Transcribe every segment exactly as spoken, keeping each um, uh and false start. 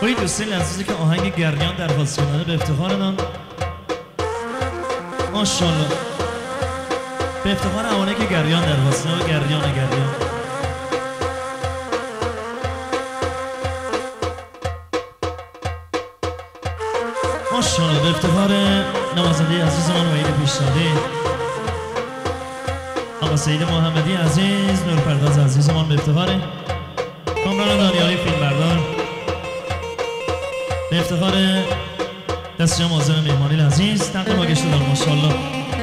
این دوستان عزیزی که آهنگ گریان درخواست کننده به افتخارتان ماشاءالله به افتخار اوانه که گریان درخواست کننده گریان گریان ماشاءالله به افتخار نوازنده عزیزمان وحید پیشنهادی آقا سید محمدی عزیز نورپرداز عزیزمان به افتخار کامران دانیالی فیلمبردار به افتخار دستجم آذر مهمانی عزیز تقدیم آگشته دارم ماشاءالله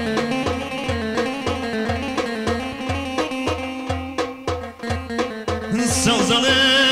سوزاله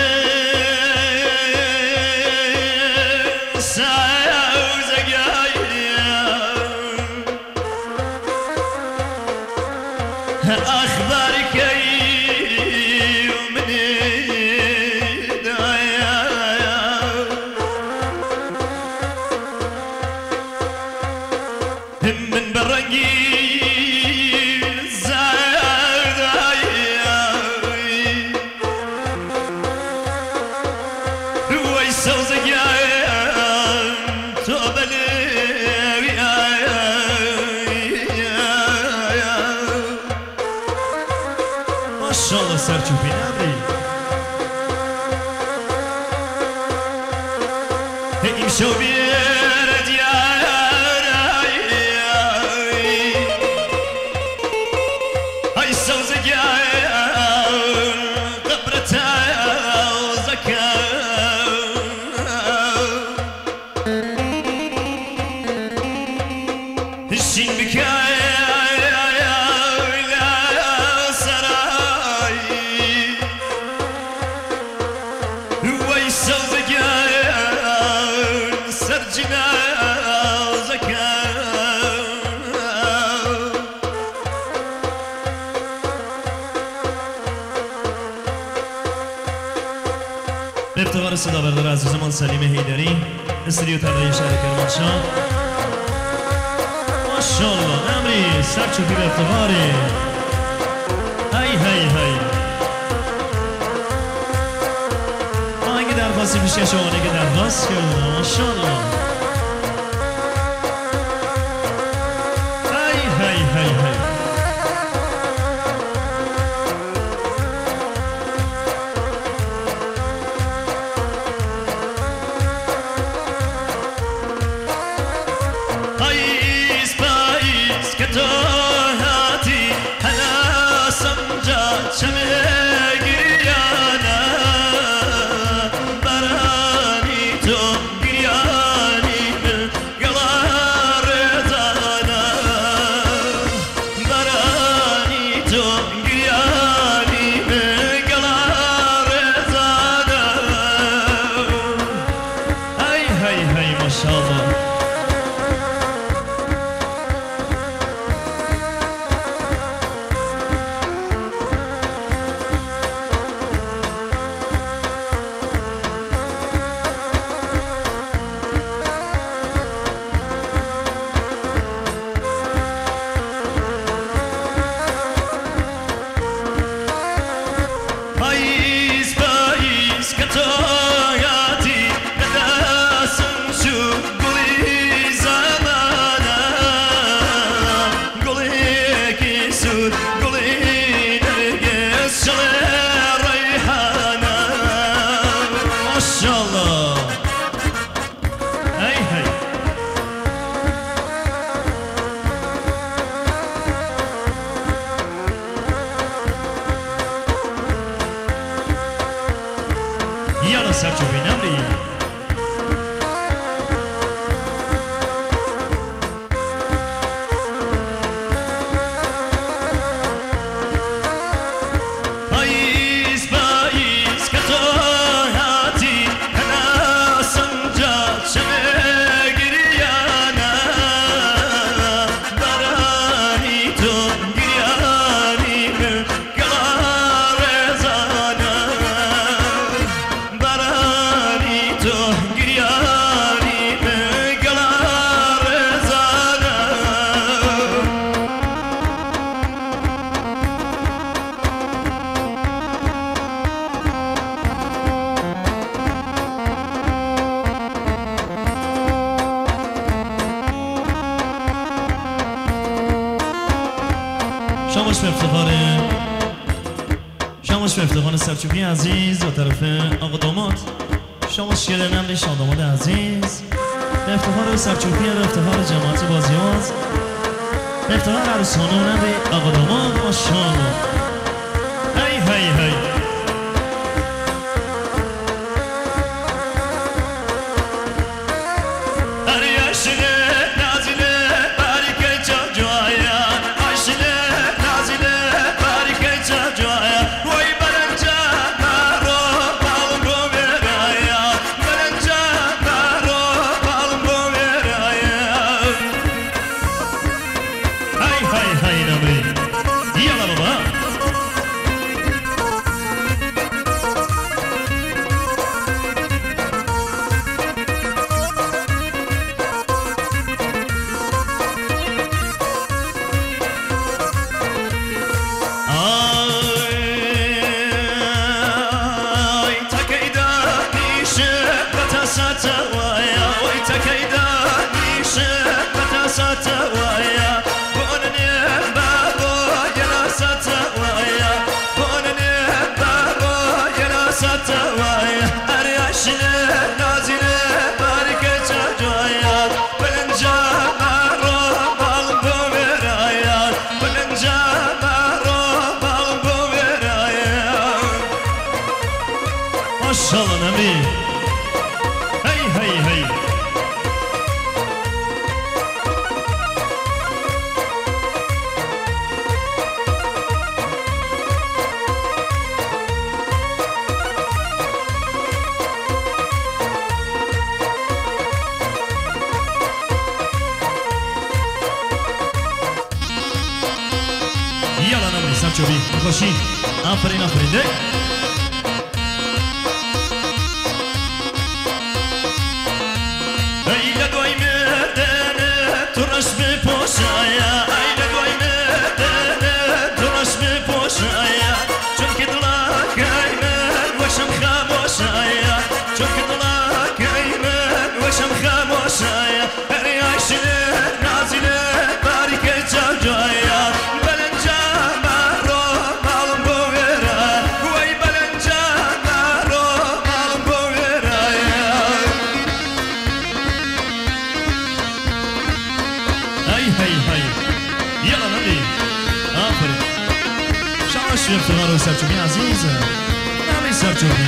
أخبارك يومني من برنجي ماشاءالله سرچوبی نبری این شو بیرد یاری های سوزگی قبرت زکا شین بکای به افتخار صدا بردار عزیزمان سلیم حیدری استودیو طراحی شهر کرمانشاه ماشاءالله نمری سرچوبی به افتخاری هی هی هی آهنگ درخواستی پیشکش شمانه که درخواست کرده ماشاءالله هی هی هی هی Yalla serçobi namri Barani شامش به افتخار شامش به افتخار سرچوبی عزیز و طرف آقا داماد. شامش شیر نمری شاه داماد عزیز به افتخار سرچوبی و افتخار جماعت بازیاز به افتخار عروس خانم نمری آقا داماد. ماشاءالله هی هی هی ماشاءالله نمی هی هی هی یالا نمی سرچوبی خوشی آفرین آفرین ده افتخار سرچوبی عزیز نمی سرچوبی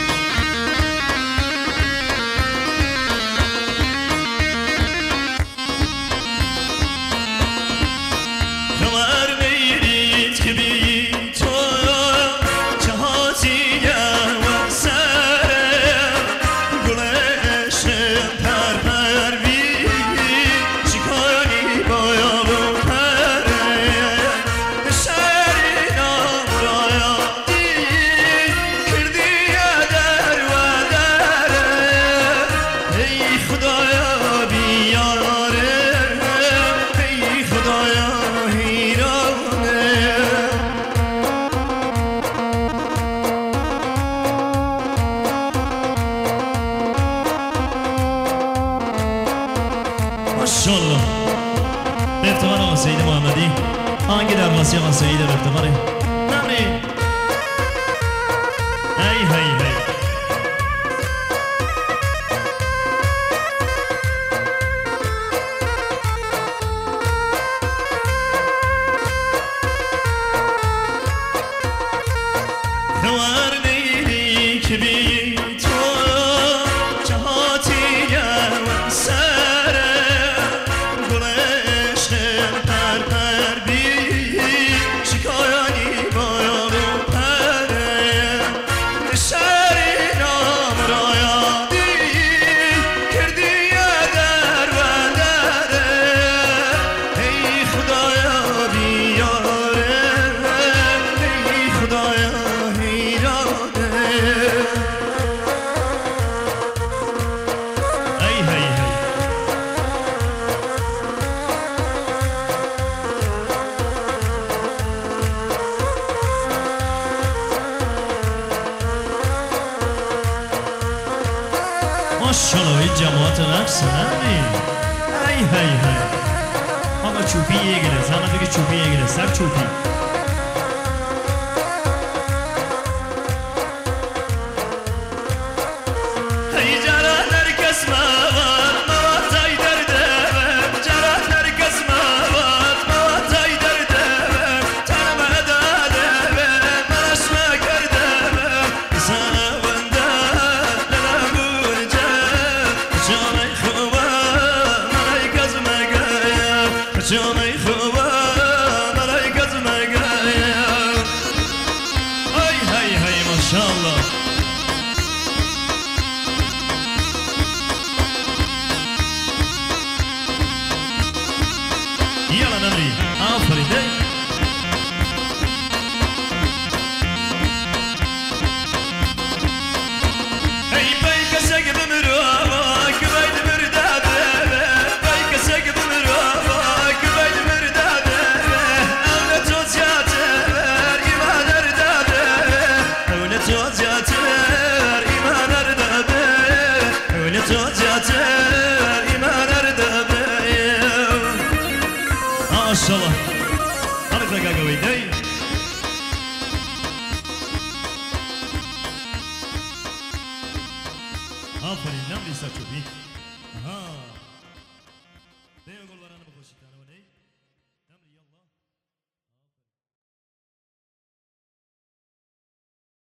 خبر نیرید که بی تو جهاتیم و سر گلشم پر پر بی چیکاری باید و پره ماشاءالله به افتخار آقا سید محمدی آهنگ درواسی آقا سید به افتخار نمری هی هی هی خبر نیری که بی تو جهاتی و سر ماشاءالله این جماعت رقص نمی هی هی هی آقا چوبی یه گره زحمت بگه چوبی یه گره سر چوبی ایمان اردبه ماشاءالله هرک لگاگوی دی آفرین نمری سرچوبی آها